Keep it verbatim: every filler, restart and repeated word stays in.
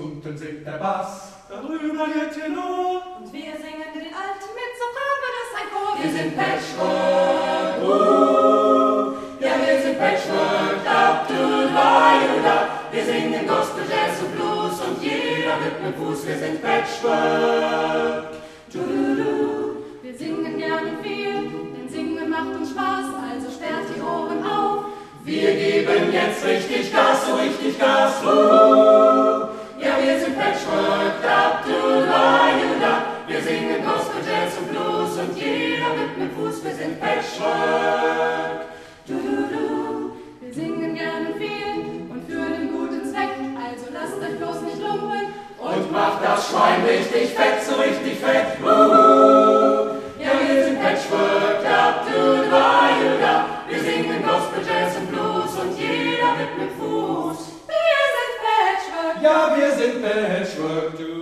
unten singt der Bass, darüber der Tenor. Und wir singen den Alten mit Sopran, wird es ein Chor. Wir sind Patchwork, uh, ja wir sind Patchwork, da, du, da, du, da. Wir singen Gospel, Jazz und Blues und jeder mit nem Fuß. Wir sind Patchwork, du, du, du. Wir singen gern und viel, denn Singen macht uns Spaß, also sperrt die Ohren auf. Wir geben jetzt richtig Gas, so richtig Gas, uh, ja wir sind Patchwork, da, du, da, du, da. Wir singen Gospel, Jazz und Blues und jeder mit nem Fuß. Wir sind Patchwork, du, du, du. Wir singen gern und viel und für den guten Zweck, also lasst euch bloß nicht lumpen. Und macht das Schwein richtig fett, so richtig fett, uh, ja wir sind Patchwork, da, du, da, du, da. Wir singen Gospel, Jazz und Blues und jeder mit nem Fuß. Wir sind Patchwork. Ja, wir sind Patchwork, du.